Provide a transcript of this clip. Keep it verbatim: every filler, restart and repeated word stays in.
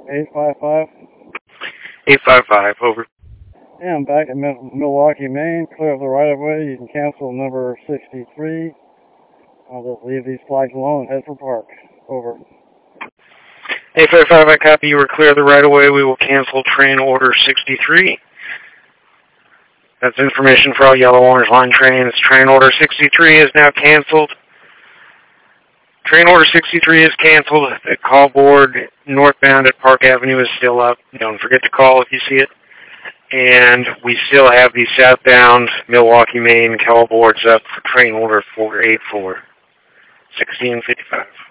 eight five five. eight five five, over. Yeah, I'm back in Milwaukee, Maine. Clear of the right-of-way. You can cancel number sixty-three. I'll just leave these flags alone and head for park. Over. eight five five, I copy. You were clear of the right-of-way. We will cancel train order sixty-three. That's information for all yellow orange line trains. Train order sixty-three is now canceled. Train order sixty-three is canceled. The call board northbound at Park Avenue is still up. Don't forget to call if you see it. And we still have the southbound Milwaukee, Maine call boards up for train order four eighty-four, sixteen fifty-five.